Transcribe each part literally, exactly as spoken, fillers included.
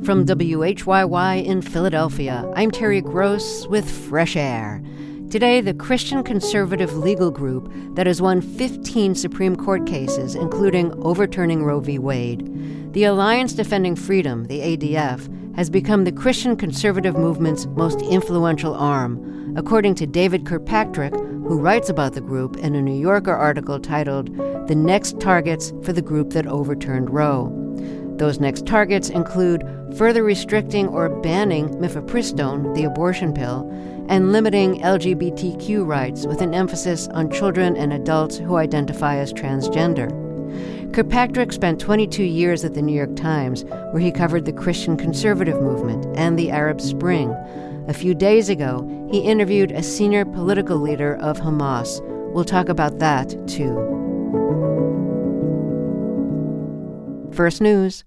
From W H Y Y in Philadelphia, I'm Terry Gross with Fresh Air. Today, the Christian conservative legal group that has won fifteen Supreme Court cases, including overturning Roe v. Wade. The Alliance Defending Freedom, the A D F, has become the Christian conservative movement's most influential arm, according to David Kirkpatrick, who writes about the group in a New Yorker article titled "The Next Targets for the Group That Overturned Roe." Those next targets include further restricting or banning mifepristone, the abortion pill, and limiting L G B T Q rights with an emphasis on children and adults who identify as transgender. Kirkpatrick spent twenty-two years at the New York Times, where he covered the Christian conservative movement and the Arab Spring. A few days ago, he interviewed a senior political leader of Hamas. We'll talk about that, too. First News.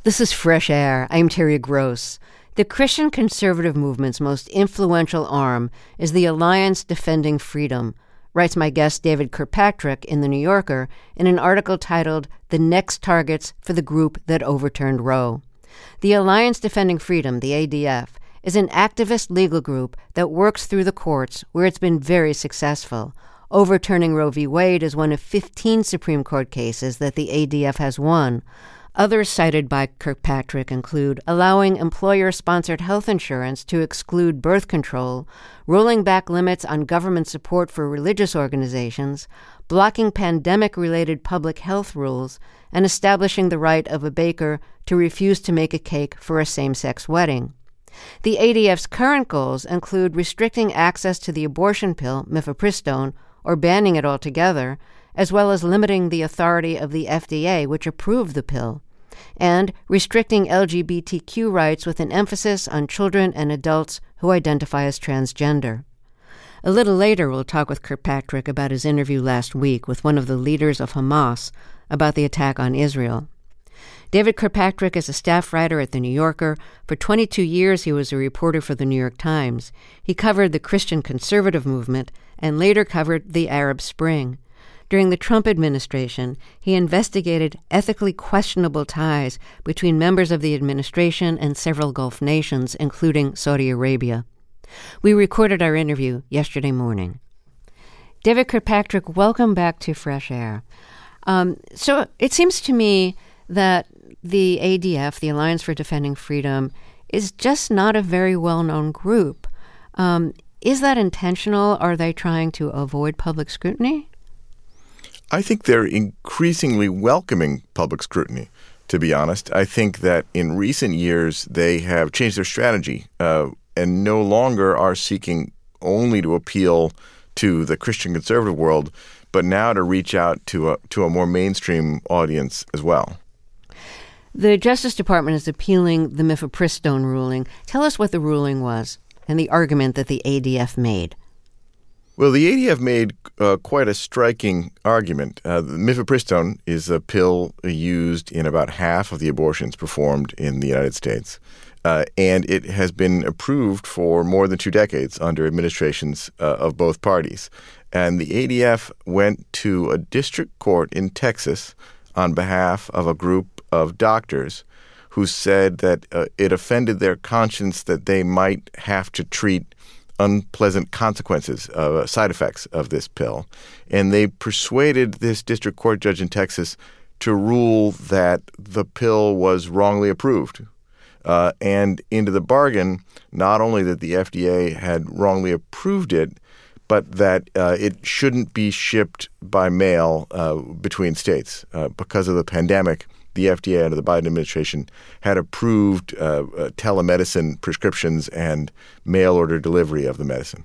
This is Fresh Air. I'm Terry Gross. The Christian conservative movement's most influential arm is the Alliance Defending Freedom, writes my guest David Kirkpatrick in The New Yorker in an article titled The Next Targets for the Group That Overturned Roe. The Alliance Defending Freedom, the A D F, is an activist legal group that works through the courts where it's been very successful. Overturning Roe v. Wade is one of fifteen Supreme Court cases that the A D F has won. Others cited by Kirkpatrick include allowing employer-sponsored health insurance to exclude birth control, rolling back limits on government support for religious organizations, blocking pandemic-related public health rules, and establishing the right of a baker to refuse to make a cake for a same-sex wedding. The A D F's current goals include restricting access to the abortion pill, mifepristone, or banning it altogether, as well as limiting the authority of the F D A, which approved the pill, and restricting L G B T Q rights with an emphasis on children and adults who identify as transgender. A little later, we'll talk with Kirkpatrick about his interview last week with one of the leaders of Hamas about the attack on Israel. David Kirkpatrick is a staff writer at The New Yorker. For twenty-two years, he was a reporter for The New York Times. He covered the Christian conservative movement and later covered the Arab Spring. During the Trump administration, he investigated ethically questionable ties between members of the administration and several Gulf nations, including Saudi Arabia. We recorded our interview yesterday morning. David Kirkpatrick, welcome back to Fresh Air. Um, so it seems to me that the A D F, the Alliance for Defending Freedom, is just not a very well-known group. Um, is that intentional? Are they trying to avoid public scrutiny? I think they're increasingly welcoming public scrutiny, to be honest. I think that in recent years, they have changed their strategy uh, and no longer are seeking only to appeal to the Christian conservative world, but now to reach out to a, to a more mainstream audience as well. The Justice Department is appealing the mifepristone ruling. Tell us what the ruling was and the argument that the A D F made. Well, the A D F made uh, quite a striking argument. Uh, the mifepristone is a pill used in about half of the abortions performed in the United States, uh, and it has been approved for more than two decades under administrations uh, of both parties. And the A D F went to a district court in Texas on behalf of a group of doctors who said that uh, it offended their conscience that they might have to treat unpleasant consequences, uh, side effects of this pill. And they persuaded this district court judge in Texas to rule that the pill was wrongly approved. Uh, and into the bargain, not only that the F D A had wrongly approved it, but that uh, it shouldn't be shipped by mail uh, between states. Uh, because of the pandemic, the F D A under the Biden administration had approved uh, uh, telemedicine prescriptions and mail-order delivery of the medicine.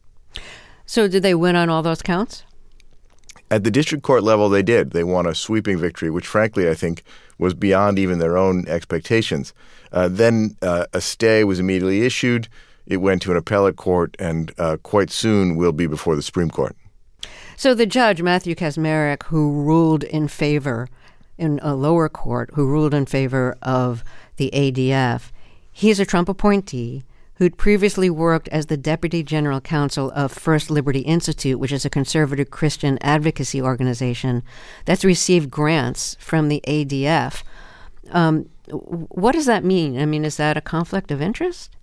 So did they win on all those counts? At the district court level, they did. They won a sweeping victory, which frankly I think was beyond even their own expectations. Uh, then uh, a stay was immediately issued. It went to an appellate court, and uh, quite soon will be before the Supreme Court. So the judge, Matthew Kacsmaryk, who ruled in favor in a lower court, who ruled in favor of the A D F, he's a Trump appointee who'd previously worked as the Deputy General Counsel of First Liberty Institute, which is a conservative Christian advocacy organization that's received grants from the A D F. Um, what does that mean? I mean, is that a conflict of interest?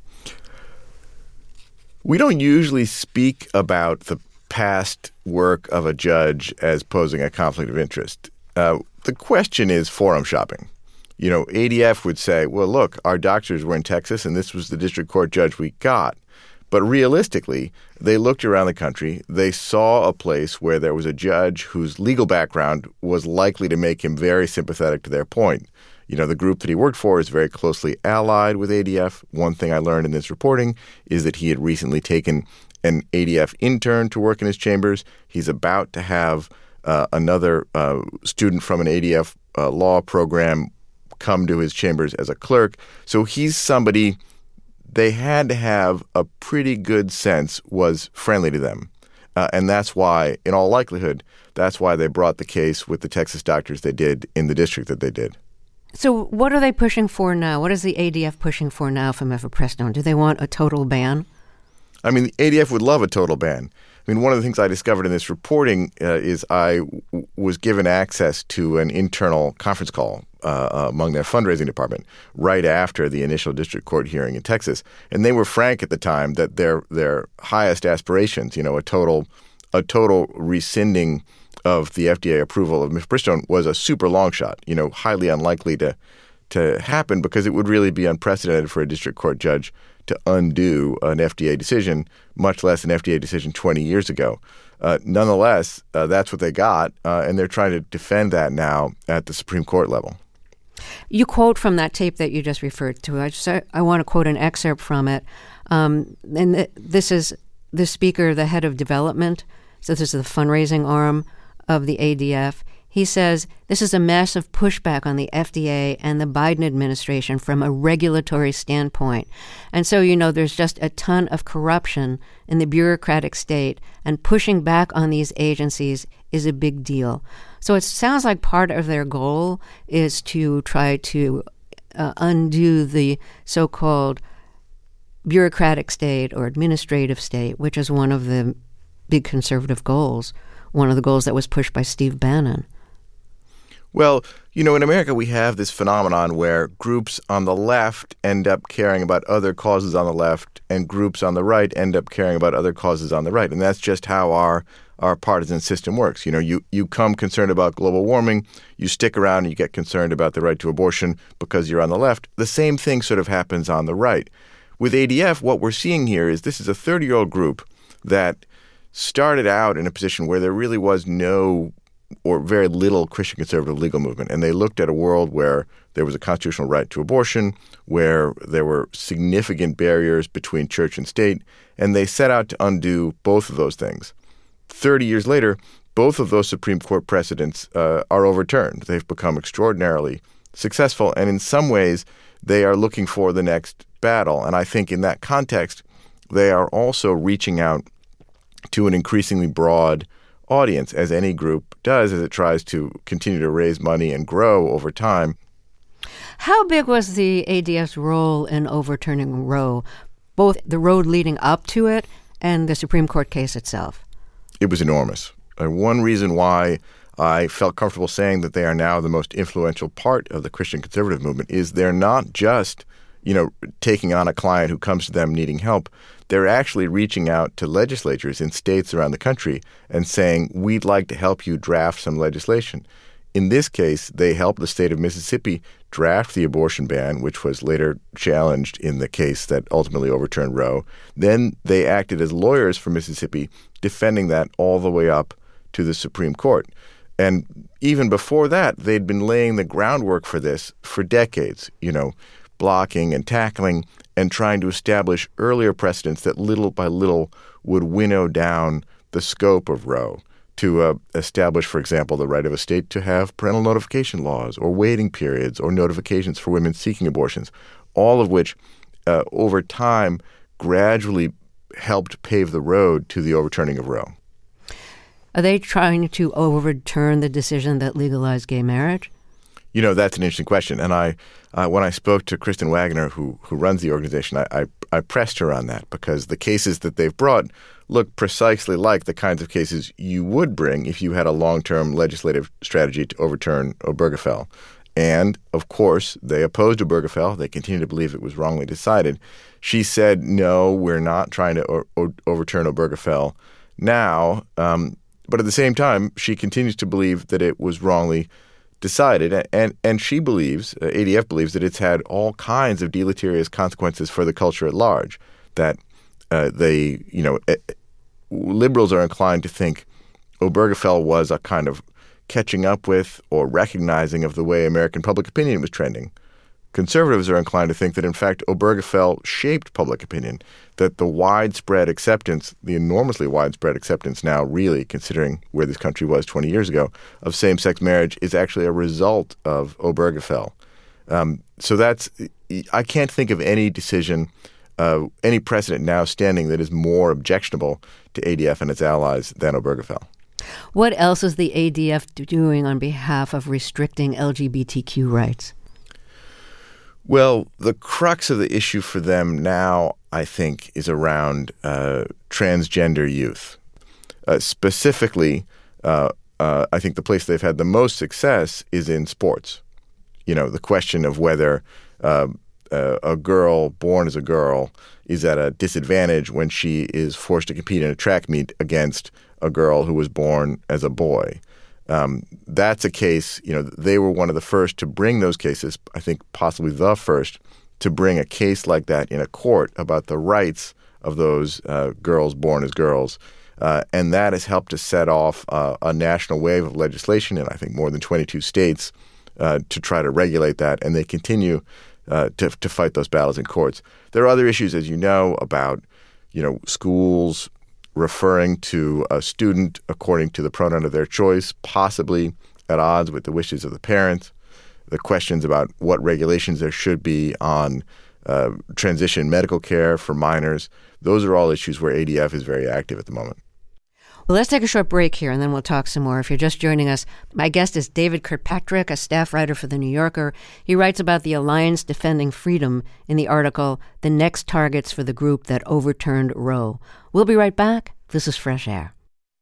We don't usually speak about the past work of a judge as posing a conflict of interest. Uh, the question is forum shopping. You know, A D F would say, well, look, our doctors were in Texas and this was the district court judge we got. But realistically, they looked around the country. They saw a place where there was a judge whose legal background was likely to make him very sympathetic to their point. You know, the group that he worked for is very closely allied with A D F. One thing I learned in this reporting is that he had recently taken an A D F intern to work in his chambers. He's about to have uh, another uh, student from an A D F uh, law program come to his chambers as a clerk. So he's somebody they had to have a pretty good sense was friendly to them. Uh, and that's why, in all likelihood, that's why they brought the case with the Texas doctors they did in the district that they did. So what are they pushing for now? What is the A D F pushing for now for mifepristone? Do they want a total ban? I mean, the A D F would love a total ban. I mean, one of the things I discovered in this reporting uh, is I w- was given access to an internal conference call uh, among their fundraising department right after the initial district court hearing in Texas. And they were frank at the time that their their highest aspirations, you know, a total a total rescinding of the F D A approval of mifepristone was a super long shot, you know, highly unlikely to to happen because it would really be unprecedented for a district court judge to undo an F D A decision, much less an F D A decision twenty years ago. Uh, nonetheless, uh, that's what they got, uh, and they're trying to defend that now at the Supreme Court level. You quote from that tape that you just referred to. I just I want to quote an excerpt from it. Um, and th- this is the speaker, the head of development. So this is the fundraising arm of the A D F. He says, this is a massive pushback on the F D A and the Biden administration from a regulatory standpoint. And so, you know, there's just a ton of corruption in the bureaucratic state, and pushing back on these agencies is a big deal. So it sounds like part of their goal is to try to uh, undo the so-called bureaucratic state or administrative state, which is one of the big conservative goals, one of the goals that was pushed by Steve Bannon. Well, you know, in America, we have this phenomenon where groups on the left end up caring about other causes on the left, and groups on the right end up caring about other causes on the right. And that's just how our our partisan system works. You know, you, you come concerned about global warming, you stick around and you get concerned about the right to abortion because you're on the left. The same thing sort of happens on the right. With A D F, what we're seeing here is this is a thirty-year-old group that started out in a position where there really was no or very little Christian conservative legal movement. And they looked at a world where there was a constitutional right to abortion, where there were significant barriers between church and state, and they set out to undo both of those things. Thirty years later, both of those Supreme Court precedents uh, are overturned. They've become extraordinarily successful, and in some ways, they are looking for the next battle. And I think in that context, they are also reaching out to an increasingly broad audience, as any group does as it tries to continue to raise money and grow over time. How big was the A D F's role in overturning Roe, both the road leading up to it and the Supreme Court case itself? It was enormous. And one reason why I felt comfortable saying that they are now the most influential part of the Christian conservative movement is they're not just, you know, taking on a client who comes to them needing help. They're actually reaching out to legislatures in states around the country and saying, we'd like to help you draft some legislation. In this case, they helped the state of Mississippi draft the abortion ban, which was later challenged in the case that ultimately overturned Roe. Then they acted as lawyers for Mississippi, defending that all the way up to the Supreme Court. And even before that, they'd been laying the groundwork for this for decades, you know, blocking and tackling and trying to establish earlier precedents that little by little would winnow down the scope of Roe to uh, establish, for example, the right of a state to have parental notification laws or waiting periods or notifications for women seeking abortions, all of which uh, over time gradually helped pave the road to the overturning of Roe. Are they trying to overturn the decision that legalized gay marriage? You know, that's an interesting question. And I, uh, when I spoke to Kristen Wagner, who who runs the organization, I, I, I pressed her on that because the cases that they've brought look precisely like the kinds of cases you would bring if you had a long-term legislative strategy to overturn Obergefell. And, of course, they opposed Obergefell. They continue to believe it was wrongly decided. She said, no, we're not trying to o- o- overturn Obergefell now. Um, but at the same time, she continues to believe that it was wrongly decided, and and she believes, uh, A D F believes, that it's had all kinds of deleterious consequences for the culture at large. That uh, they, you know, uh, liberals are inclined to think Obergefell was a kind of catching up with or recognizing of the way American public opinion was trending. Conservatives are inclined to think that, in fact, Obergefell shaped public opinion, that the widespread acceptance, the enormously widespread acceptance now, really, considering where this country was twenty years ago, of same-sex marriage is actually a result of Obergefell. Um, so that's – I can't think of any decision, uh, any precedent now standing that is more objectionable to A D F and its allies than Obergefell. What else is the A D F doing on behalf of restricting L G B T Q rights? Well, the crux of the issue for them now, I think, is around uh, transgender youth. Uh, specifically, uh, uh, I think the place they've had the most success is in sports. You know, the question of whether uh, uh, a girl born as a girl is at a disadvantage when she is forced to compete in a track meet against a girl who was born as a boy. Um, that's a case, you know, they were one of the first to bring those cases, I think possibly the first, to bring a case like that in a court about the rights of those uh, girls born as girls. Uh, and that has helped to set off uh, a national wave of legislation in, I think, more than twenty-two states uh, to try to regulate that. And they continue uh, to, to fight those battles in courts. There are other issues, as you know, about, you know, schools referring to a student according to the pronoun of their choice, possibly at odds with the wishes of the parents, the questions about what regulations there should be on uh, transition medical care for minors. Those are all issues where A D F is very active at the moment. Well, let's take a short break here, and then we'll talk some more. If you're just joining us, my guest is David Kirkpatrick, a staff writer for The New Yorker. He writes about the Alliance Defending Freedom in the article, The Next Targets for the Group That Overturned Roe. We'll be right back. This is Fresh Air.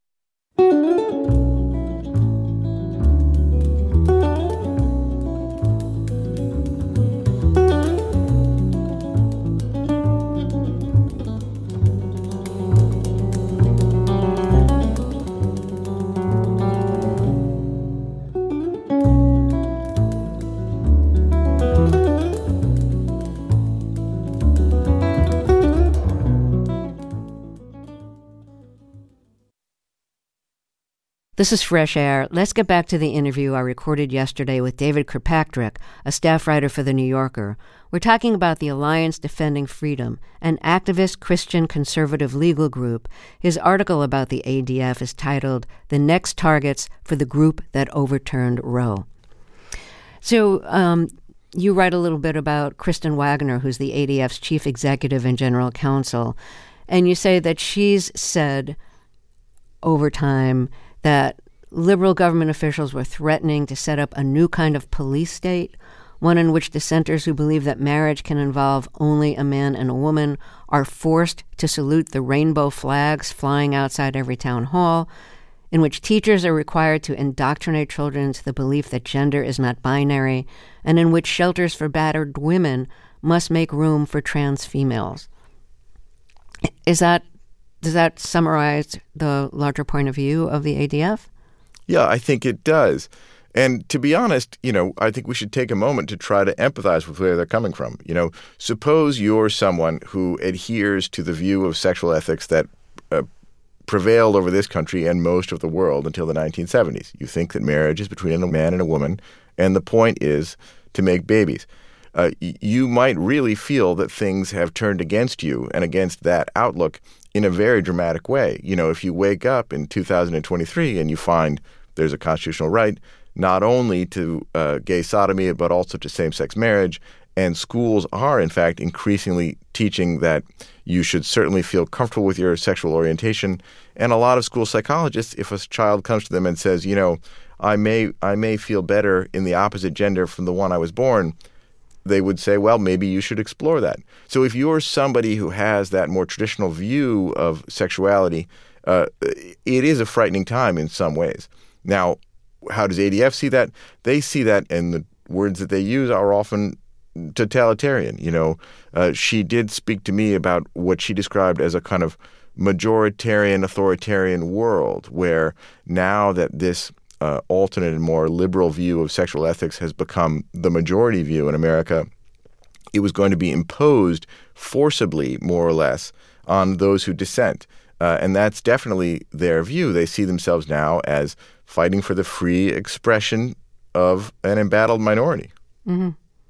This is Fresh Air. Let's get back to the interview I recorded yesterday with David Kirkpatrick, a staff writer for The New Yorker. We're talking about the Alliance Defending Freedom, an activist Christian conservative legal group. His article about the A D F is titled, The Next Targets for the Group That Overturned Roe. So um, you write a little bit about Kristen Waggoner, who's the A D F's chief executive and general counsel, and you say that she's said over time that liberal government officials were threatening to set up a new kind of police state, one in which dissenters who believe that marriage can involve only a man and a woman are forced to salute the rainbow flags flying outside every town hall, in which teachers are required to indoctrinate children into the belief that gender is not binary, and in which shelters for battered women must make room for trans females. Is that Does that summarize the larger point of view of the A D F? Yeah, I think it does. And to be honest, you know, I think we should take a moment to try to empathize with where they're coming from. You know, suppose you're someone who adheres to the view of sexual ethics that uh, prevailed over this country and most of the world until the nineteen seventies. You think that marriage is between a man and a woman, and the point is to make babies. Uh, you might really feel that things have turned against you and against that outlook in a very dramatic way. You know, if you wake up in two thousand twenty-three and you find there's a constitutional right not only to uh, gay sodomy, but also to same-sex marriage, and schools are, in fact, increasingly teaching that you should certainly feel comfortable with your sexual orientation. And a lot of school psychologists, if a child comes to them and says, you know, I may I may feel better in the opposite gender from the one I was born, they would say, well, maybe you should explore that. So if you're somebody who has that more traditional view of sexuality, uh, it is a frightening time in some ways. Now, how does A D F see that? They see that, and the words that they use are often totalitarian. You know, uh, she did speak to me about what she described as a kind of majoritarian, authoritarian world, where now that this Uh, alternate and more liberal view of sexual ethics has become the majority view in America, it was going to be imposed forcibly, more or less, on those who dissent. Uh, and that's definitely their view. They see themselves now as fighting for the free expression of an embattled minority. Mm-hmm.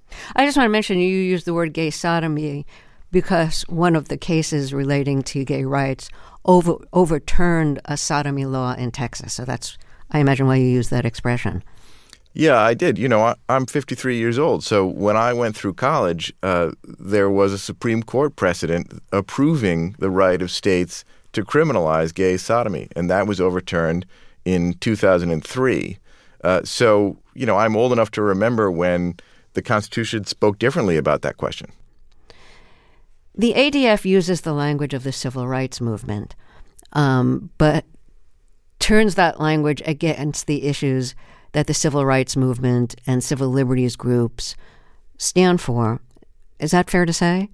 I just want to mention you used the word gay sodomy because one of the cases relating to gay rights over, overturned a sodomy law in Texas. So that's I imagine why you use that expression. Yeah, I did. You know, I, I'm fifty-three years old. So when I went through college, uh, there was a Supreme Court precedent approving the right of states to criminalize gay sodomy. And that was overturned in two thousand three. Uh, so, you know, I'm old enough to remember when the Constitution spoke differently about that question. The A D F uses the language of the civil rights movement, um, but turns that language against the issues that the civil rights movement and civil liberties groups stand for. Is that fair to say?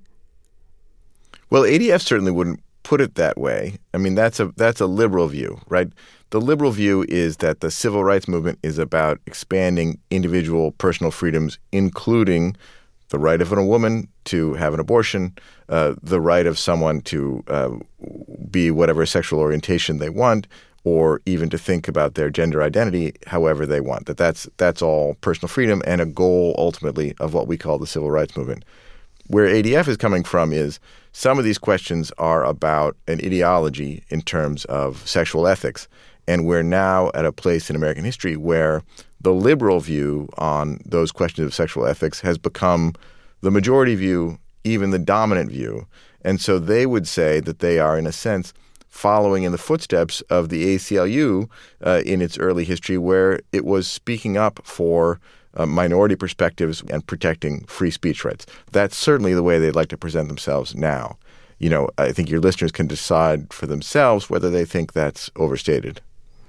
Well, A D F certainly wouldn't put it that way. I mean, that's a that's a liberal view, right? The liberal view is that the civil rights movement is about expanding individual personal freedoms, including the right of a woman to have an abortion, uh, the right of someone to uh, be whatever sexual orientation they want, or even to think about their gender identity however they want. That that's that's all personal freedom and a goal ultimately of what we call the civil rights movement. Where A D F is coming from is some of these questions are about an ideology in terms of sexual ethics. And we're now at a place in American history where the liberal view on those questions of sexual ethics has become the majority view, even the dominant view. And so they would say that they are, in a sense, following in the footsteps of the A C L U uh, in its early history, where it was speaking up for uh, minority perspectives and protecting free speech rights. That's certainly the way they'd like to present themselves now. You know, I think your listeners can decide for themselves whether they think that's overstated.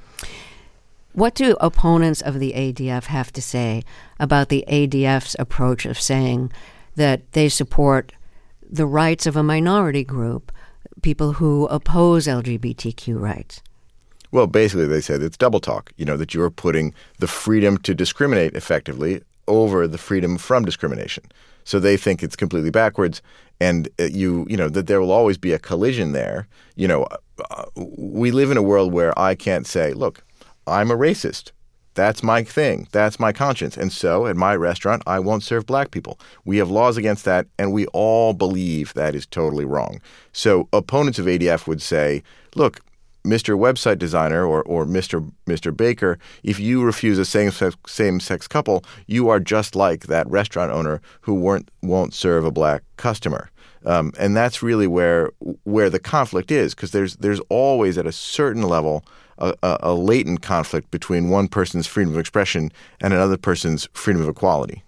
What do opponents of the A D F have to say about the A D F's approach of saying that they support the rights of a minority group, people who oppose L G B T Q rights? Well, basically they say that it's double talk, you know, that you're putting the freedom to discriminate effectively over the freedom from discrimination. So they think it's completely backwards, and you, you know, that there will always be a collision there. You know, uh, we live in a world where I can't say, look, I'm a racist. That's my thing. That's my conscience. And so at my restaurant, I won't serve black people. We have laws against that, and we all believe that is totally wrong. So opponents of A D F would say, look, Mister Website Designer or, or Mister Mister Baker, if you refuse a same-sex, same-sex couple, you are just like that restaurant owner who weren't, won't serve a black customer. Um, and that's really where where the conflict is, because there's there's always at a certain level a, a, a latent conflict between one person's freedom of expression and another person's freedom of equality.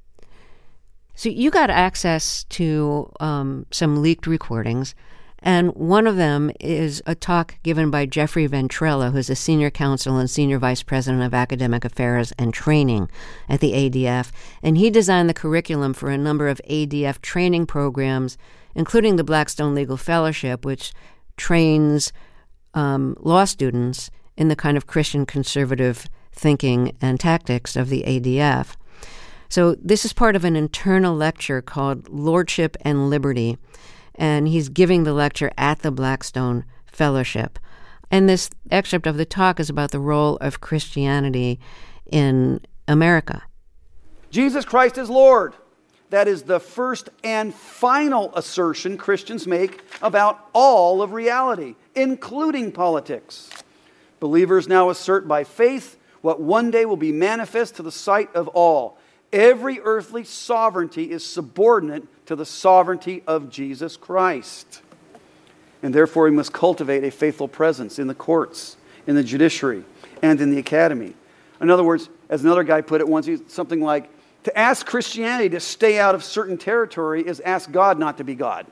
So you got access to um, some leaked recordings, and one of them is a talk given by Jeffrey Ventrella, who's a senior counsel and senior vice president of academic affairs and training at the A D F. And he designed the curriculum for a number of A D F training programs, including the Blackstone Legal Fellowship, which trains um, law students in the kind of Christian conservative thinking and tactics of the A D F. So this is part of an internal lecture called Lordship and Liberty, and he's giving the lecture at the Blackstone Fellowship. And this excerpt of the talk is about the role of Christianity in America. Jesus Christ is Lord. That is the first and final assertion Christians make about all of reality, including politics. Believers now assert by faith what one day will be manifest to the sight of all. Every earthly sovereignty is subordinate to the sovereignty of Jesus Christ. And therefore we must cultivate a faithful presence in the courts, in the judiciary, and in the academy. In other words, as another guy put it once, something like, to ask Christianity to stay out of certain territory is ask God not to be God,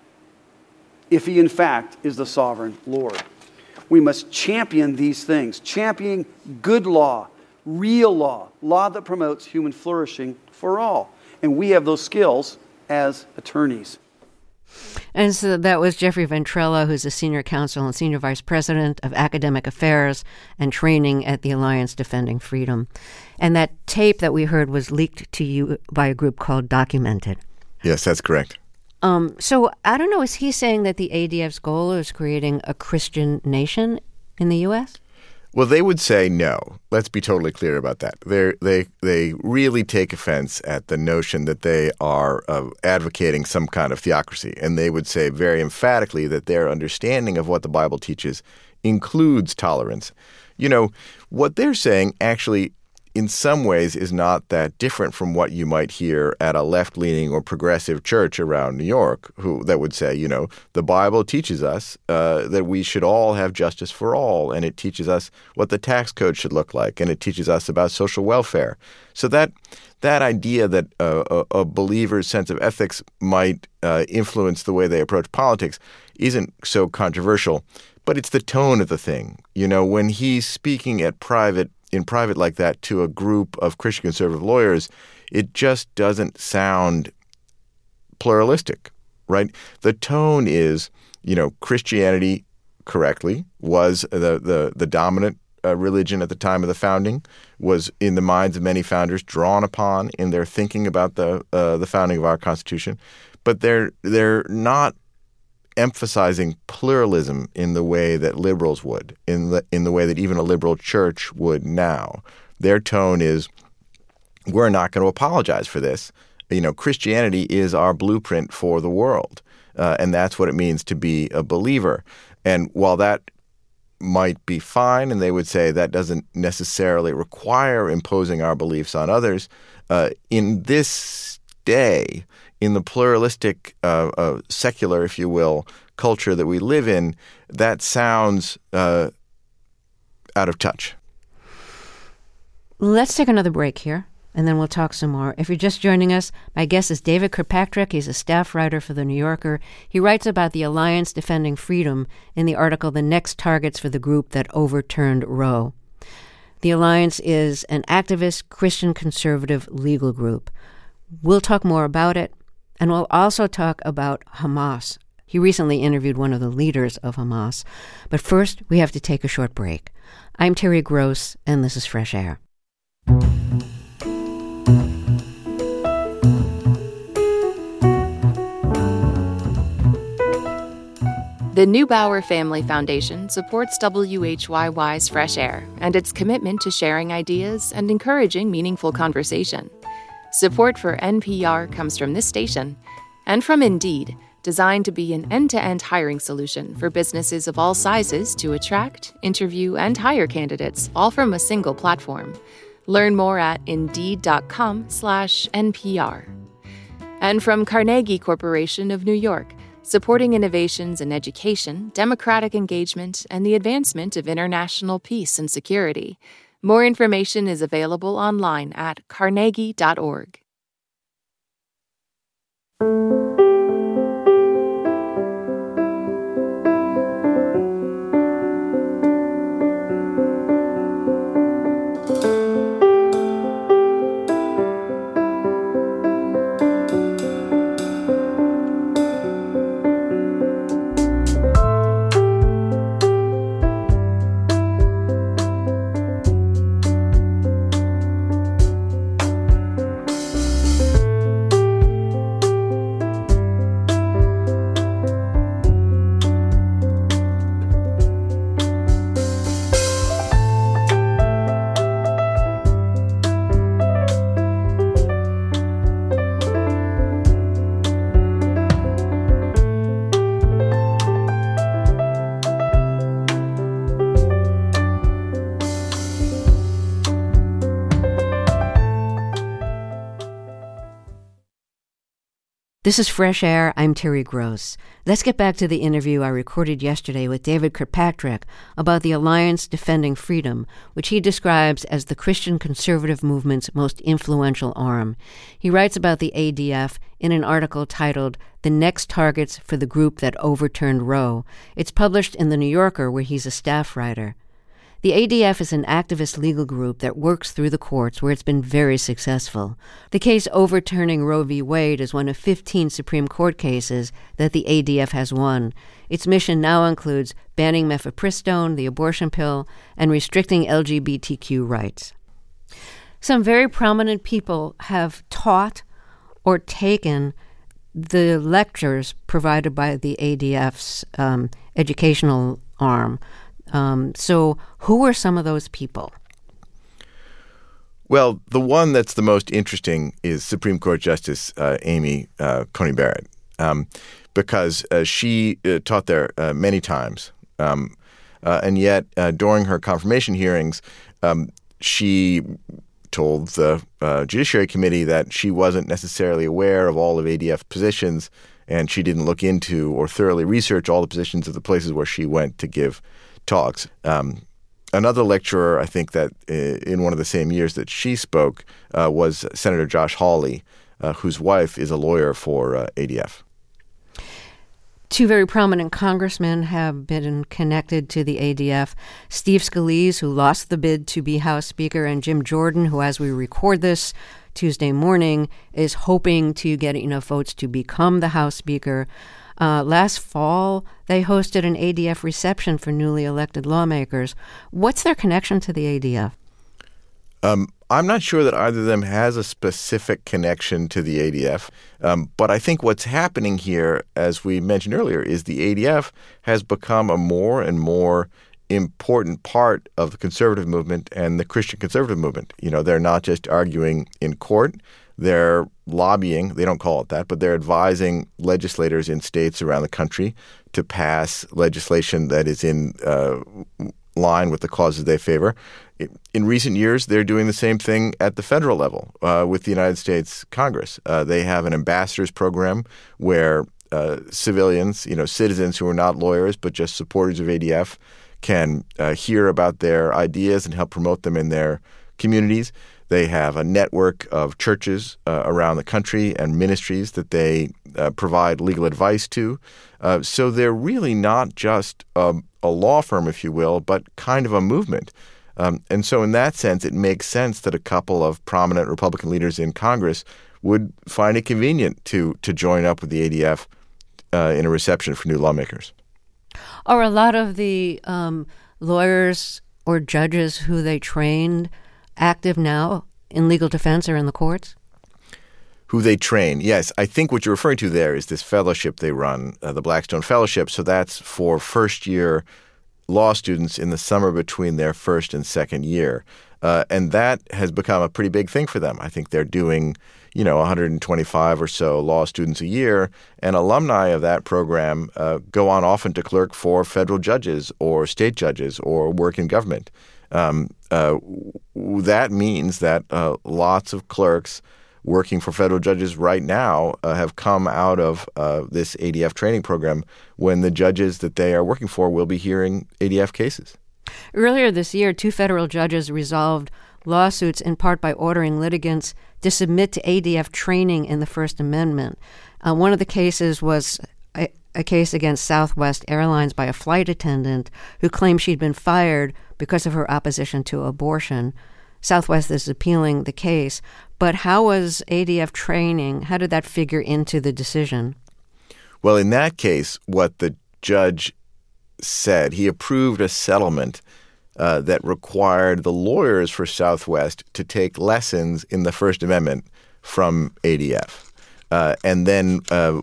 if He in fact is the sovereign Lord. We must champion these things, championing good law, real law, law that promotes human flourishing for all. And we have those skills as attorneys. And so that was Jeffrey Ventrella, who's a senior counsel and senior vice president of academic affairs and training at the Alliance Defending Freedom. And that tape that we heard was leaked to you by a group called Documented. Yes, that's correct. Um, so I don't know, is he saying that the A D F's goal is creating a Christian nation in the U S? Well, they would say no. Let's be totally clear about that. They they they really take offense at the notion that they are uh, advocating some kind of theocracy, and they would say very emphatically that their understanding of what the Bible teaches includes tolerance. You know, what they're saying actually in some ways is not that different from what you might hear at a left-leaning or progressive church around New York, who that would say, you know, the Bible teaches us uh, that we should all have justice for all, and it teaches us what the tax code should look like, and it teaches us about social welfare. So that that idea that uh, a, a believer's sense of ethics might uh, influence the way they approach politics isn't so controversial, but it's the tone of the thing. You know, when he's speaking at private in private like that to a group of Christian conservative lawyers, it just doesn't sound pluralistic, right? The tone is, you know, Christianity, correctly, was the the, the dominant uh, religion at the time of the founding, was in the minds of many founders drawn upon in their thinking about the uh, the founding of our Constitution, but they're they're not emphasizing pluralism in the way that liberals would, in the in the way that even a liberal church would now. Their tone is, we're not going to apologize for this. You know, Christianity is our blueprint for the world, uh, and that's what it means to be a believer. And while that might be fine, and they would say that doesn't necessarily require imposing our beliefs on others, uh, in this day, in the pluralistic, uh, uh, secular, if you will, culture that we live in, that sounds uh, out of touch. Let's take another break here, and then we'll talk some more. If you're just joining us, my guest is David Kirkpatrick. He's a staff writer for The New Yorker. He writes about the Alliance Defending Freedom in the article The Next Targets for the Group That Overturned Roe. The Alliance is an activist, Christian conservative legal group. We'll talk more about it. And we'll also talk about Hamas. He recently interviewed one of the leaders of Hamas. But first, we have to take a short break. I'm Terry Gross, and this is Fresh Air. The Neubauer Family Foundation supports W H Y Y's Fresh Air and its commitment to sharing ideas and encouraging meaningful conversation. Support for N P R comes from this station and from Indeed, designed to be an end-to-end hiring solution for businesses of all sizes to attract, interview, and hire candidates, all from a single platform. Learn more at Indeed.com slash NPR. And from Carnegie Corporation of New York, supporting innovations in education, democratic engagement, and the advancement of international peace and security. More information is available online at carnegie dot org. This is Fresh Air. I'm Terry Gross. Let's get back to the interview I recorded yesterday with David Kirkpatrick about the Alliance Defending Freedom, which he describes as the Christian conservative movement's most influential arm. He writes about the A D F in an article titled The Next Targets for the Group That Overturned Roe. It's published in The New Yorker, where he's a staff writer. The A D F is an activist legal group that works through the courts where it's been very successful. The case overturning Roe v. Wade is one of fifteen Supreme Court cases that the A D F has won. Its mission now includes banning mifepristone, the abortion pill, and restricting L G B T Q rights. Some very prominent people have taught or taken the lectures provided by the A D F's um, educational arm. Um, so who are some of those people? Well, the one that's the most interesting is Supreme Court Justice uh, Amy uh, Coney Barrett, um, because uh, she uh, taught there uh, many times. Um, uh, and yet, uh, during her confirmation hearings, um, she told the uh, Judiciary Committee that she wasn't necessarily aware of all of A D F's positions, and she didn't look into or thoroughly research all the positions of the places where she went to give talks. Um, another lecturer, I think that uh, in one of the same years that she spoke, uh, was Senator Josh Hawley, uh, whose wife is a lawyer for uh, A D F. Two very prominent congressmen have been connected to the A D F. Steve Scalise, who lost the bid to be House Speaker, and Jim Jordan, who, as we record this Tuesday morning, is hoping to get enough votes to become the House Speaker. Uh, last fall, they hosted an A D F reception for newly elected lawmakers. What's their connection to the A D F? Um, I'm not sure that either of them has a specific connection to the A D F, um, but I think what's happening here, as we mentioned earlier, is the A D F has become a more and more important part of the conservative movement and the Christian conservative movement. You know, they're not just arguing in court. They're lobbying, they don't call it that, but they're advising legislators in states around the country to pass legislation that is in uh, line with the causes they favor. In recent years, they're doing the same thing at the federal level uh, with the United States Congress. Uh, they have an ambassadors program where uh, civilians, you know, citizens who are not lawyers but just supporters of A D F can uh, hear about their ideas and help promote them in their communities. They have a network of churches uh, around the country and ministries that they uh, provide legal advice to. Uh, so they're really not just a, a law firm, if you will, but kind of a movement. Um, and so in that sense, it makes sense that a couple of prominent Republican leaders in Congress would find it convenient to to join up with the A D F uh, in a reception for new lawmakers. Are a lot of the um, lawyers or judges who they trained active now in legal defense or in the courts? Who they train. Yes, I think what you're referring to there is this fellowship they run, uh, the Blackstone Fellowship. So that's for first-year law students in the summer between their first and second year. Uh, and that has become a pretty big thing for them. I think they're doing, you know, one hundred twenty-five or so law students a year. And alumni of that program uh, go on often to clerk for federal judges or state judges or work in government. Um, uh, that means that uh, lots of clerks working for federal judges right now uh, have come out of uh, this A D F training program when the judges that they are working for will be hearing A D F cases. Earlier this year, two federal judges resolved lawsuits in part by ordering litigants to submit to A D F training in the First Amendment. Uh, one of the cases was a, a case against Southwest Airlines by a flight attendant who claimed she'd been fired because of her opposition to abortion. Southwest is appealing the case. But how was A D F training, how did that figure into the decision? Well, in that case, what the judge said, he approved a settlement uh, that required the lawyers for Southwest to take lessons in the First Amendment from A D F. Uh, and then uh,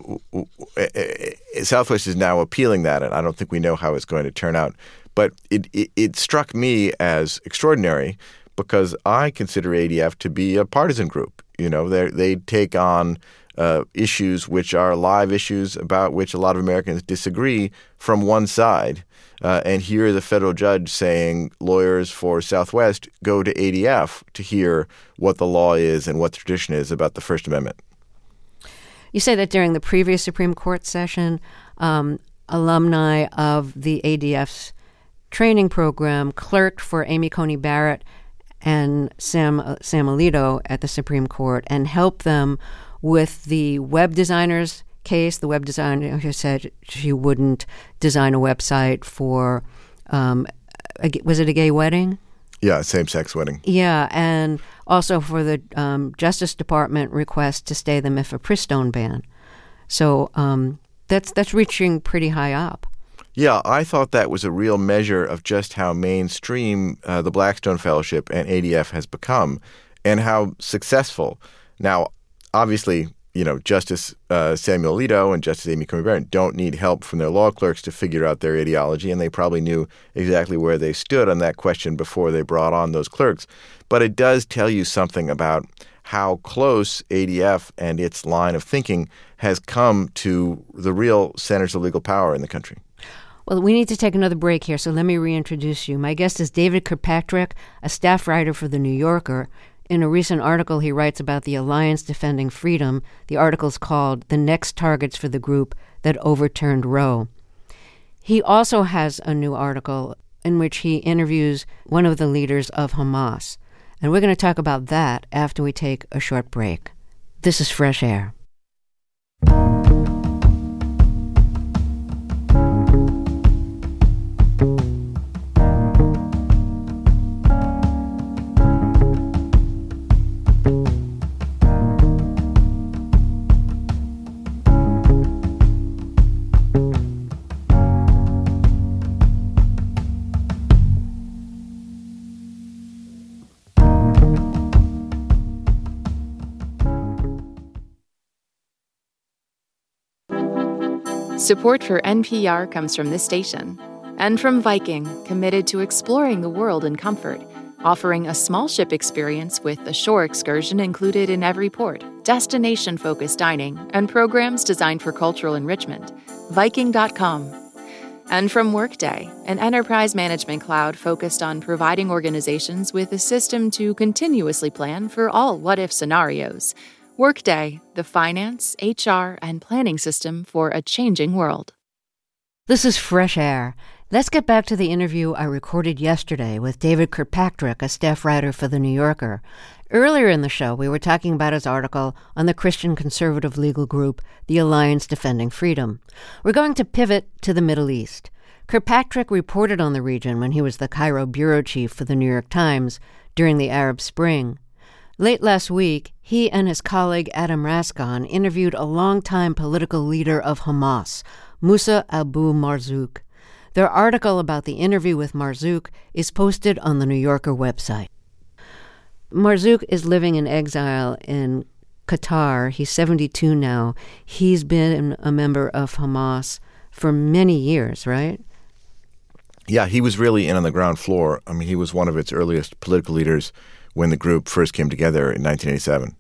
Southwest is now appealing that, and I don't think we know how it's going to turn out. But it, it, it struck me as extraordinary because I consider A D F to be a partisan group. You know, they they take on uh, issues which are live issues about which a lot of Americans disagree from one side. Uh, and here is a federal judge saying lawyers for Southwest go to A D F to hear what the law is and what the tradition is about the First Amendment. You say that during the previous Supreme Court session, um, alumni of the A D F's training program clerked for Amy Coney Barrett and Sam uh, Sam Alito at the Supreme Court and helped them with the web designers case. The web designer who said she wouldn't design a website for, um, a, was it a gay wedding? Yeah, same-sex wedding. Yeah, and also for the um, Justice Department request to stay the mifepristone ban. So um, that's that's reaching pretty high up. Yeah, I thought that was a real measure of just how mainstream uh, the Blackstone Fellowship and A D F has become and how successful. Now, obviously, you know, Justice uh, Samuel Alito and Justice Amy Coney Barrett don't need help from their law clerks to figure out their ideology, and they probably knew exactly where they stood on that question before they brought on those clerks. But it does tell you something about how close A D F and its line of thinking has come to the real centers of legal power in the country. Well, we need to take another break here, so let me reintroduce you. My guest is David Kirkpatrick, a staff writer for The New Yorker. In a recent article, he writes about the Alliance Defending Freedom. The article's called The Next Targets for the Group That Overturned Roe. He also has a new article in which he interviews one of the leaders of Hamas. And we're going to talk about that after we take a short break. This is Fresh Air. Support for N P R comes from this station and from Viking, committed to exploring the world in comfort, offering a small ship experience with a shore excursion included in every port, destination-focused dining, and programs designed for cultural enrichment. Viking dot com. And from Workday, an enterprise management cloud focused on providing organizations with a system to continuously plan for all what-if scenarios. Workday, the finance, H R, and planning system for a changing world. This is Fresh Air. Let's get back to the interview I recorded yesterday with David Kirkpatrick, a staff writer for The New Yorker. Earlier in the show, we were talking about his article on the Christian conservative legal group, the Alliance Defending Freedom. We're going to pivot to the Middle East. Kirkpatrick reported on the region when he was the Cairo bureau chief for The New York Times during the Arab Spring. Late last week, he and his colleague Adam Rascon interviewed a longtime political leader of Hamas, Musa Abu Marzouk. Their article about the interview with Marzouk is posted on the New Yorker website. Marzouk is living in exile in Qatar. He's seventy-two now. He's been a member of Hamas for many years, right? Yeah, he was really in on the ground floor. I mean, he was one of its earliest political leaders when the group first came together in nineteen eighty-seven.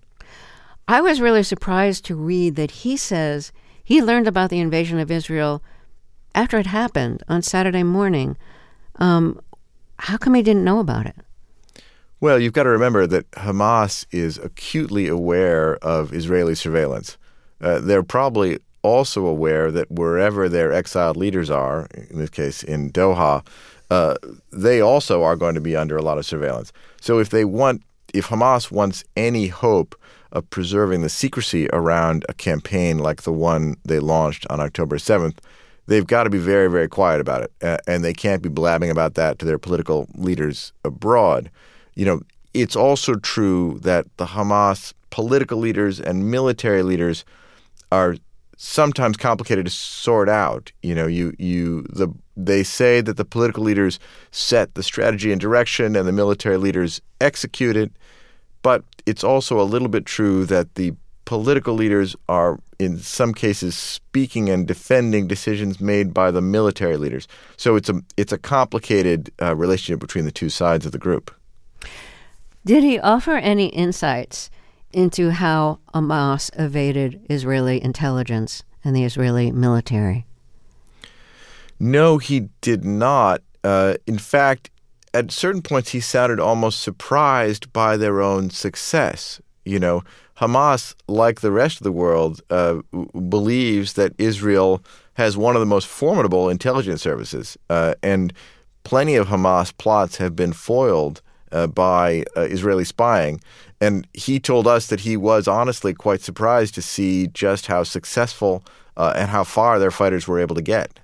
I was really surprised to read that he says he learned about the invasion of Israel after it happened on Saturday morning. Um, how come he didn't know about it? Well, you've got to remember that Hamas is acutely aware of Israeli surveillance. Uh, they're probably also aware that wherever their exiled leaders are, in this case in Doha, uh, they also are going to be under a lot of surveillance. So if they want, if Hamas wants any hope of preserving the secrecy around a campaign like the one they launched on October seventh, they've got to be very, very quiet about it. Uh, and they can't be blabbing about that to their political leaders abroad. You know, it's also true that the Hamas political leaders and military leaders are sometimes complicated to sort out. You know, you you the they say that the political leaders set the strategy and direction and the military leaders execute it, but it's also a little bit true that the political leaders are in some cases speaking and defending decisions made by the military leaders. So it's a it's a complicated uh, relationship between the two sides of the group. Did he offer any insights into how Hamas evaded Israeli intelligence and the Israeli military? No, he did not. Uh, in fact, at certain points, he sounded almost surprised by their own success. You know, Hamas, like the rest of the world, uh, believes that Israel has one of the most formidable intelligence services, uh, and plenty of Hamas plots have been foiled uh, by uh, Israeli spying. And he told us that he was honestly quite surprised to see just how successful uh, and how far their fighters were able to get.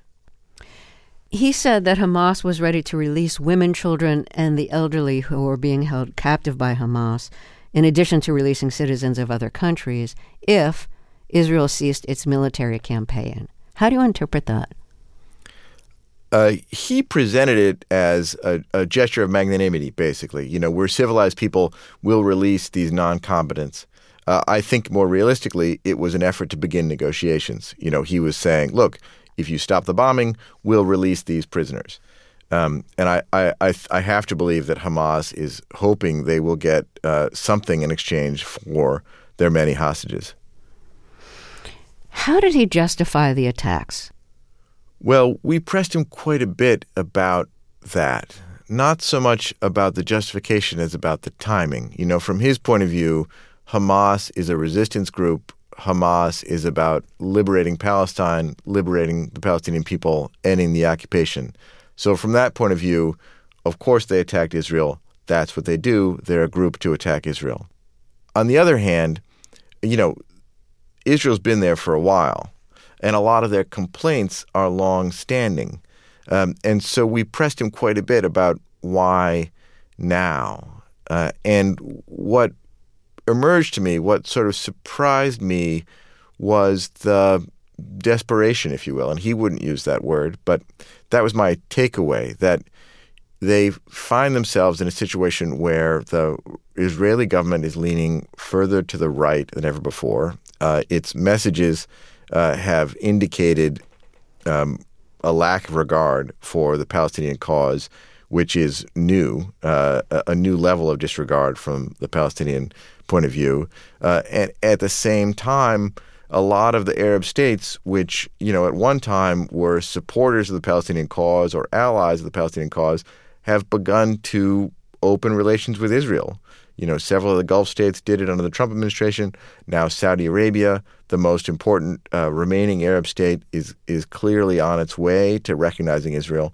He said that Hamas was ready to release women, children, and the elderly who were being held captive by Hamas, in addition to releasing citizens of other countries, if Israel ceased its military campaign. How do you interpret that? Uh, he presented it as a, a gesture of magnanimity, basically. You know, we're civilized people, we'll release these non-combatants. Uh, I think more realistically, it was an effort to begin negotiations. You know, he was saying, look, if you stop the bombing, we'll release these prisoners. Um, and I, I, I, I have to believe that Hamas is hoping they will get uh, something in exchange for their many hostages. How did he justify the attacks? Well, we pressed him quite a bit about that. not so much about the justification as about the timing. You know, from his point of view, Hamas is a resistance group. Hamas is about liberating Palestine, liberating the Palestinian people, ending the occupation. So from that point of view, of course they attacked Israel. That's what they do. They're a group to attack Israel. On the other hand, you know, Israel's been there for a while, and a lot of their complaints are long-standing. Um, and so we pressed him quite a bit about why now. Uh, and what emerged to me, what sort of surprised me, was the desperation, if you will. And he wouldn't use that word, but that was my takeaway, that they find themselves in a situation where the Israeli government is leaning further to the right than ever before. Uh, its messages uh, have indicated um, a lack of regard for the Palestinian cause, which is new, uh, a new level of disregard from the Palestinian point of view. Uh, and at the same time, a lot of the Arab states, which, you know, at one time were supporters of the Palestinian cause or allies of the Palestinian cause, have begun to open relations with Israel. You know, several of the Gulf states did it under the Trump administration. Now Saudi Arabia, the most important uh, remaining Arab state, is is clearly on its way to recognizing Israel.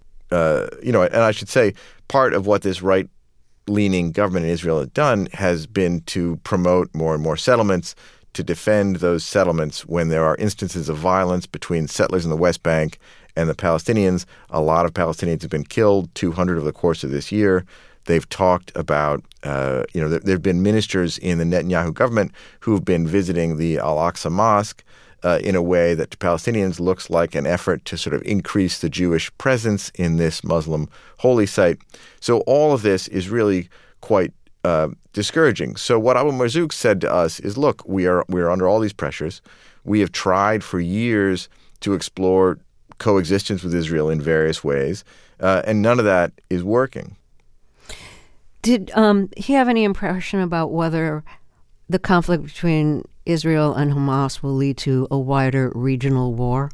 Uh, you know, and I should say, part of what this right-leaning government in Israel has done has been to promote more and more settlements, to defend those settlements when there are instances of violence between settlers in the West Bank and the Palestinians. A lot of Palestinians have been killed, two hundred over the course of this year. They've talked about, uh, you know, there, there have been ministers in the Netanyahu government who've been visiting the Al-Aqsa Mosque uh, in a way that to Palestinians looks like an effort to sort of increase the Jewish presence in this Muslim holy site. So all of this is really quite uh, discouraging. So what Abu Marzouk said to us is, look, we are we are under all these pressures. We have tried for years to explore coexistence with Israel in various ways, uh, and none of that is working. Did um, he have any impression about whether the conflict between Israel and Hamas will lead to a wider regional war?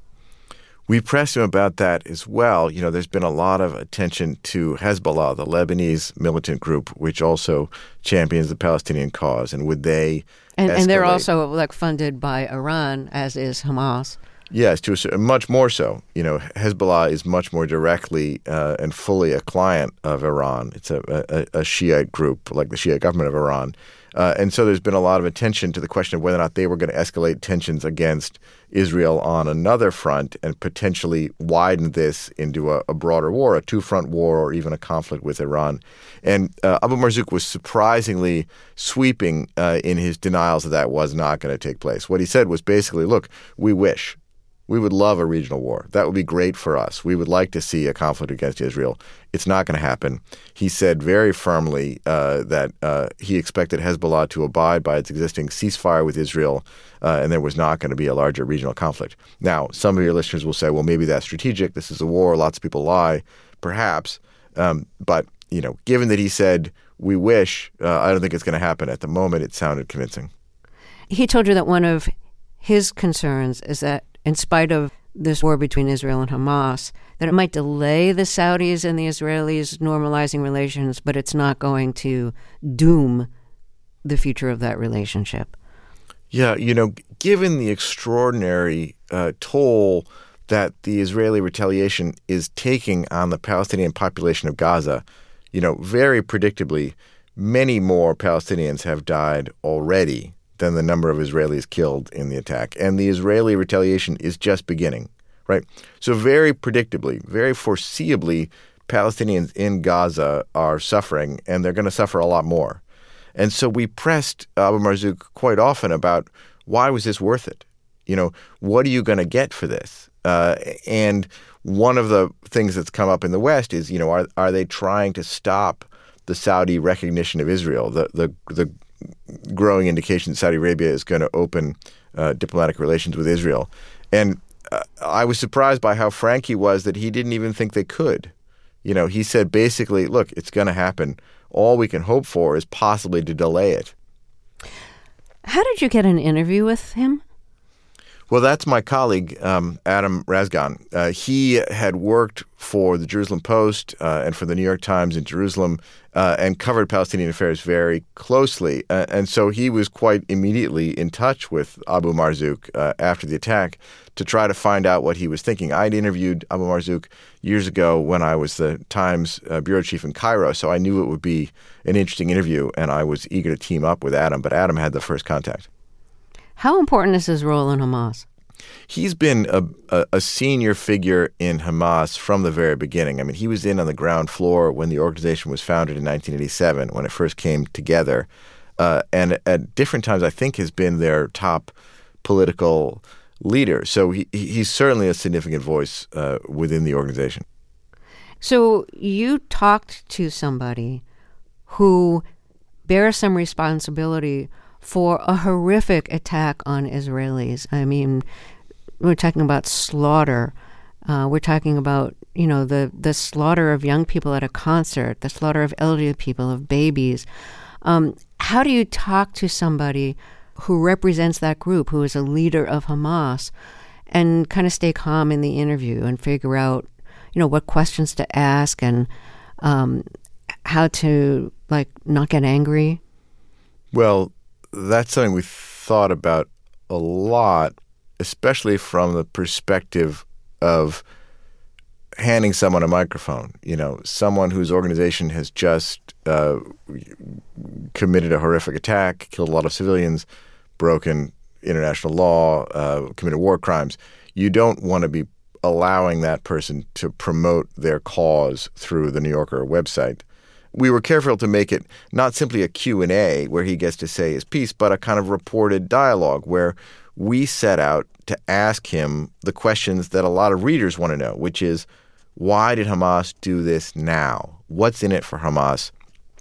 We pressed him about that as well. You know, there's been a lot of attention to Hezbollah, the Lebanese militant group, which also champions the Palestinian cause. And would they And, escalate? and they're also like funded by Iran, as is Hamas. Yes, to a, much more so. You know, Hezbollah is much more directly uh, and fully a client of Iran. It's a, a, a Shiite group, like the Shiite government of Iran. Uh, and so there's been a lot of attention to the question of whether or not they were going to escalate tensions against Israel on another front and potentially widen this into a, a broader war, a two-front war, or even a conflict with Iran. And uh, Abu Marzouk was surprisingly sweeping uh, in his denials that that was not going to take place. What he said was basically, look, we wish. We would love a regional war. That would be great for us. We would like to see a conflict against Israel. It's not going to happen. He said very firmly uh, that uh, he expected Hezbollah to abide by its existing ceasefire with Israel, uh, and there was not going to be a larger regional conflict. Now, some of your listeners will say, well, maybe that's strategic. This is a war. Lots of people lie. Perhaps. Um, but, you know, given that he said, we wish, uh, I don't think it's going to happen. At the moment, it sounded convincing. He told you that one of his concerns is that in spite of this war between Israel and Hamas, that it might delay the Saudis and the Israelis normalizing relations, but it's not going to doom the future of that relationship. Yeah, you know, given the extraordinary uh, toll that the Israeli retaliation is taking on the Palestinian population of Gaza, you know, very predictably, many more Palestinians have died already than the number of Israelis killed in the attack. And the Israeli retaliation is just beginning, right? So very predictably, very foreseeably, Palestinians in Gaza are suffering, and they're going to suffer a lot more. And so we pressed Abu Marzouk quite often about, why was this worth it? You know, what are you going to get for this? Uh, and one of the things that's come up in the West is, you know, are are they trying to stop the Saudi recognition of Israel, the the the growing indication that Saudi Arabia is going to open uh, diplomatic relations with Israel. And uh, I was surprised by how frank he was that he didn't even think they could. You know, he said basically, look, it's going to happen. All we can hope for is possibly to delay it. How did you get an interview with him? Well, that's my colleague, um, Adam Razgan. Uh, he had worked for the Jerusalem Post uh, and for the New York Times in Jerusalem uh, and covered Palestinian affairs very closely. Uh, and so he was quite immediately in touch with Abu Marzouk uh, after the attack to try to find out what he was thinking. I'd interviewed Abu Marzouk years ago when I was the Times uh, bureau chief in Cairo, so I knew it would be an interesting interview, and I was eager to team up with Adam, but Adam had the first contact. How important is his role in Hamas? He's been a, a, a senior figure in Hamas from the very beginning. I mean, he was in on the ground floor when the organization was founded in nineteen eighty-seven, when it first came together. Uh, and at different times, I think, has been their top political leader. So he, he's certainly a significant voice uh, within the organization. So you talked to somebody who bears some responsibility for a horrific attack on Israelis. I mean, we're talking about slaughter. Uh, we're talking about, you know, the, the slaughter of young people at a concert, the slaughter of elderly people, of babies. Um, how do you talk to somebody who represents that group, who is a leader of Hamas, and kind of stay calm in the interview and figure out, you know, what questions to ask and um, how to, like, not get angry? Well, that's something we thought about a lot, especially from the perspective of handing someone a microphone. You know, someone whose organization has just uh, committed a horrific attack, killed a lot of civilians, broken international law, uh, committed war crimes. You don't want to be allowing that person to promote their cause through the New Yorker website. We were careful to make it not simply a Q and A where he gets to say his piece, but a kind of reported dialogue where we set out to ask him the questions that a lot of readers want to know, which is, why did Hamas do this now? What's in it for Hamas,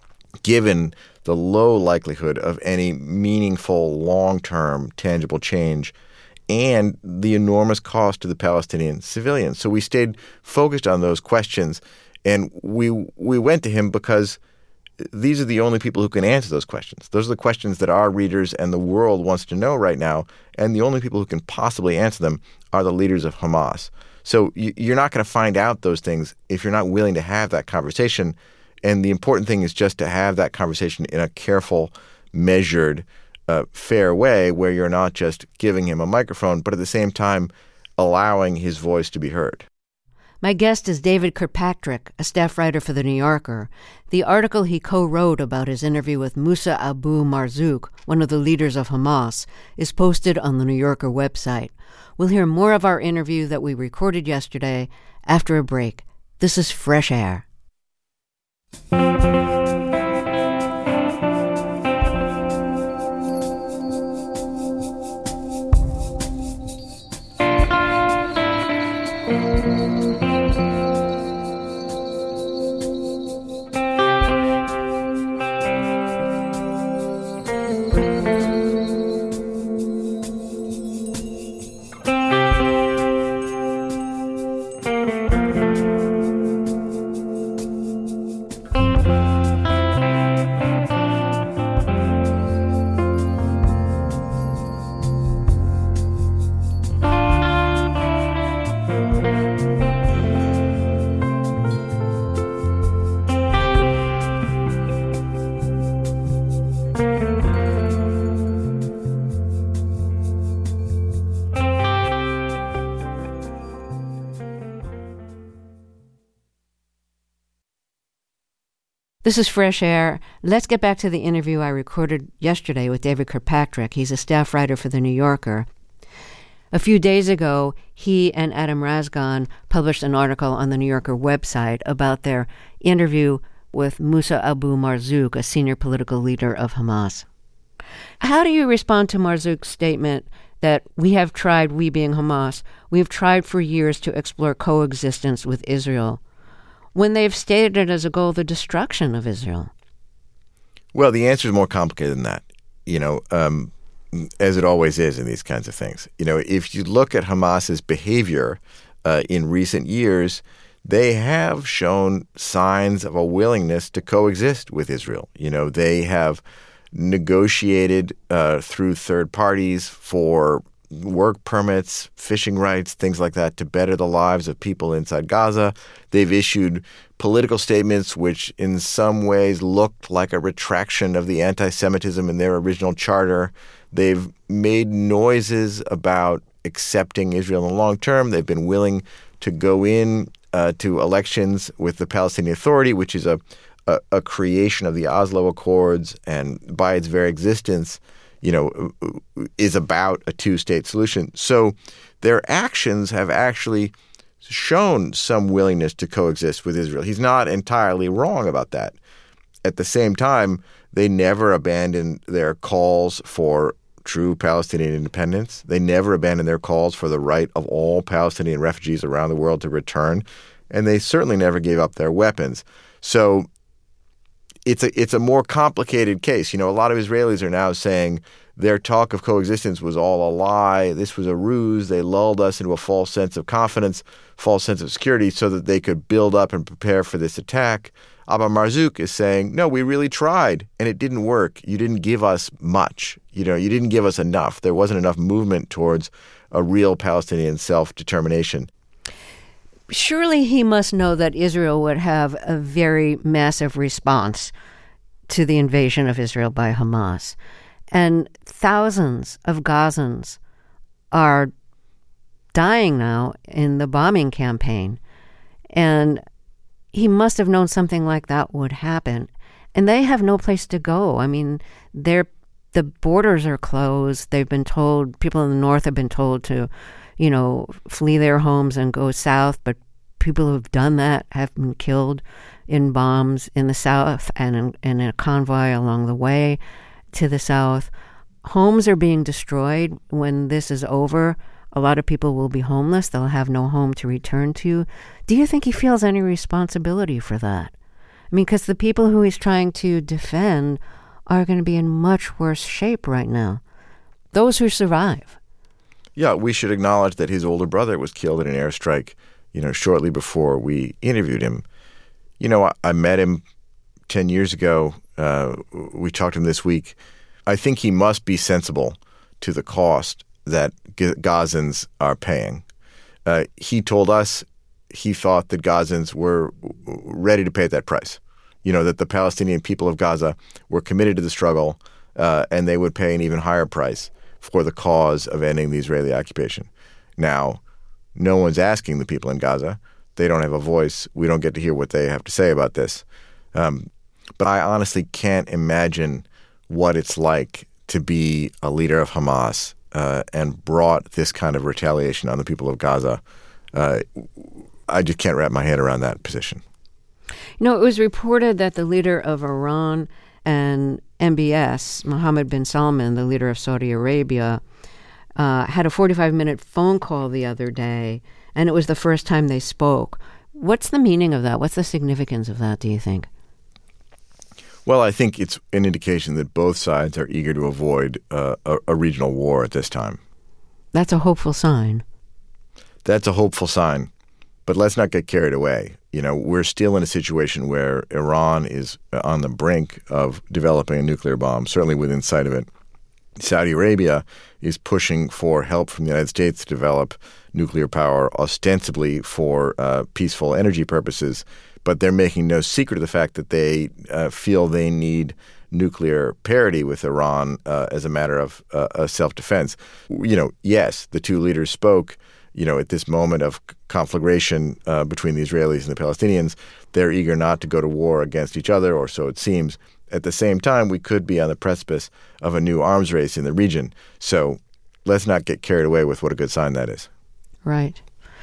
given the low likelihood of any meaningful, long-term, tangible change, and the enormous cost to the Palestinian civilians? So we stayed focused on those questions. And we we went to him because these are the only people who can answer those questions. Those are the questions that our readers and the world wants to know right now. And the only people who can possibly answer them are the leaders of Hamas. So you're not going to find out those things if you're not willing to have that conversation. And the important thing is just to have that conversation in a careful, measured, uh, fair way where you're not just giving him a microphone, but at the same time allowing his voice to be heard. My guest is David Kirkpatrick, a staff writer for The New Yorker. The article he co-wrote about his interview with Moussa Abu Marzouk, one of the leaders of Hamas, is posted on the New Yorker website. We'll hear more of our interview that we recorded yesterday after a break. This is Fresh Air. This is Fresh Air. Let's get back to the interview I recorded yesterday with David Kirkpatrick. He's a staff writer for The New Yorker. A few days ago, he and Adam Razgan published an article on the New Yorker website about their interview with Moussa Abu Marzouk, a senior political leader of Hamas. How do you respond to Marzouk's statement that we have tried, we being Hamas, we have tried for years to explore coexistence with Israel, when they've stated it as a goal the destruction of Israel? Well, the answer is more complicated than that, you know, um, as it always is in these kinds of things. You know, if you look at Hamas's behavior uh, in recent years, they have shown signs of a willingness to coexist with Israel. You know, they have negotiated uh, through third parties for work permits, fishing rights, things like that to better the lives of people inside Gaza. They've issued political statements which in some ways looked like a retraction of the anti-Semitism in their original charter. They've made noises about accepting Israel in the long term. They've been willing to go in uh, to elections with the Palestinian Authority, which is a, a, a creation of the Oslo Accords, and by its very existence, you know, is about a two-state solution. So their actions have actually shown some willingness to coexist with Israel. He's not entirely wrong about that. At the same time, they never abandoned their calls for true Palestinian independence. They never abandoned their calls for the right of all Palestinian refugees around the world to return. And they certainly never gave up their weapons. So it's a it's a more complicated case. You know, a lot of Israelis are now saying their talk of coexistence was all a lie. This was a ruse. They lulled us into a false sense of confidence, false sense of security so that they could build up and prepare for this attack. Abba Marzouk is saying, no, we really tried and it didn't work. You didn't give us much. You know, you didn't give us enough. There wasn't enough movement towards a real Palestinian self-determination. Surely he must know that Israel would have a very massive response to the invasion of Israel by Hamas. And thousands of Gazans are dying now in the bombing campaign. And he must have known something like that would happen. And they have no place to go. I mean, they're, the borders are closed. They've been told, people in the north have been told to, you know, flee their homes and go south. But people who've done that have been killed in bombs in the south and in, in a convoy along the way to the south. Homes are being destroyed. When this is over, a lot of people will be homeless. They'll have no home to return to. Do you think he feels any responsibility for that? I mean, because the people who he's trying to defend are going to be in much worse shape right now. Those who survive. Yeah, we should acknowledge that his older brother was killed in an airstrike, you know, shortly before we interviewed him. You know, I, I met him ten years ago. Uh, we talked to him this week. I think he must be sensible to the cost that G- Gazans are paying. Uh, he told us he thought that Gazans were ready to pay that price. You know, that the Palestinian people of Gaza were committed to the struggle uh, and they would pay an even higher price for the cause of ending the Israeli occupation. Now, no one's asking the people in Gaza. They don't have a voice. We don't get to hear what they have to say about this. Um, but I honestly can't imagine what it's like to be a leader of Hamas uh, and brought this kind of retaliation on the people of Gaza. Uh, I just can't wrap my head around that position. You know, it was reported that the leader of Iran and M B S, Mohammed bin Salman, the leader of Saudi Arabia, uh, had a forty-five minute phone call the other day, and it was the first time they spoke. What's the meaning of that? What's the significance of that, do you think? Well, I think it's an indication that both sides are eager to avoid uh, a, a regional war at this time. That's a hopeful sign. That's a hopeful sign. But let's not get carried away. You know, we're still in a situation where Iran is on the brink of developing a nuclear bomb, certainly within sight of it. Saudi Arabia is pushing for help from the United States to develop nuclear power, ostensibly for uh, peaceful energy purposes, but they're making no secret of the fact that they uh, feel they need nuclear parity with Iran uh, as a matter of uh, self-defense. You know, yes, the two leaders spoke. You know, at this moment of conflagration uh, between the Israelis and the Palestinians, they're eager not to go to war against each other, or so it seems. At the same time, we could be on the precipice of a new arms race in the region. So let's not get carried away with what a good sign that is. Right.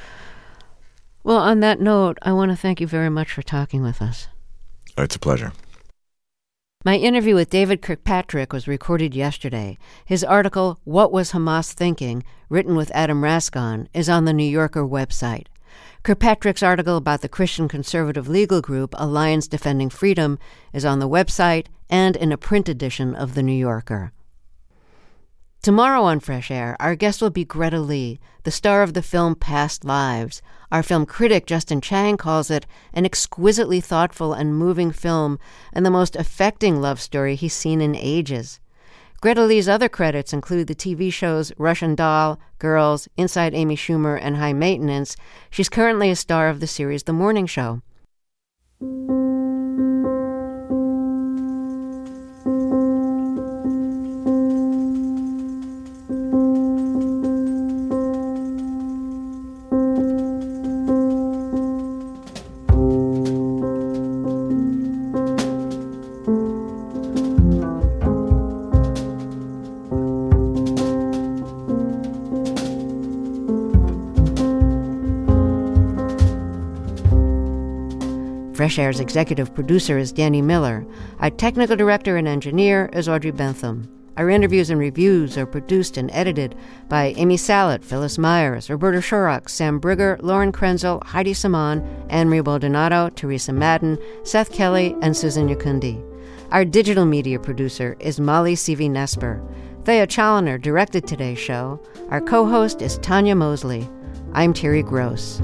Well, on that note, I want to thank you very much for talking with us. It's a pleasure. My interview with David Kirkpatrick was recorded yesterday. His article, What Was Hamas Thinking?, written with Adam Rascon, is on the New Yorker website. Kirkpatrick's article about the Christian conservative legal group Alliance Defending Freedom is on the website and in a print edition of the New Yorker. Tomorrow on Fresh Air, our guest will be Greta Lee, the star of the film Past Lives. Our film critic Justin Chang calls it an exquisitely thoughtful and moving film and the most affecting love story he's seen in ages. Greta Lee's other credits include the T V shows Russian Doll, Girls, Inside Amy Schumer, and High Maintenance. She's currently a star of the series The Morning Show. Fresh Air's executive producer is Danny Miller. Our technical director and engineer is Audrey Bentham. Our interviews and reviews are produced and edited by Amy Salet, Phyllis Myers, Roberta Shorrock, Sam Brigger, Lauren Krenzel, Heidi Saman, Anne-Marie Baldonado, Teresa Madden, Seth Kelly, and Susan Yakundi. Our digital media producer is Molly Seavey-Nesper. Thea Challoner directed today's show. Our co-host is Tanya Mosley. I'm Terry Gross.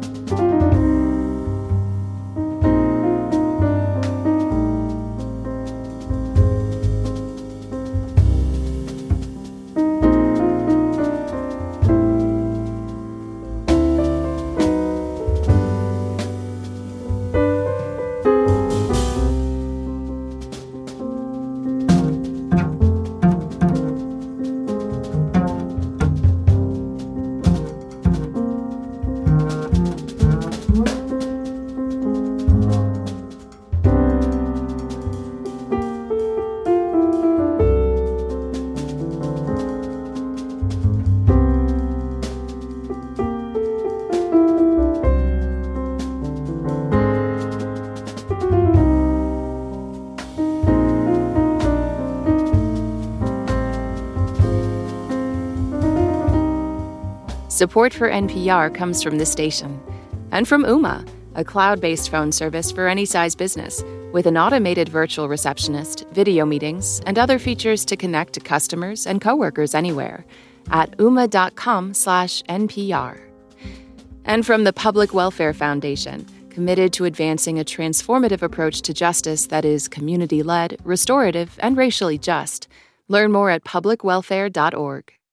Support for N P R comes from this station and from Ooma, a cloud-based phone service for any size business with an automated virtual receptionist, video meetings, and other features to connect to customers and coworkers anywhere at ooma.com slash NPR. And from the Public Welfare Foundation, committed to advancing a transformative approach to justice that is community-led, restorative, and racially just. Learn more at public welfare dot org.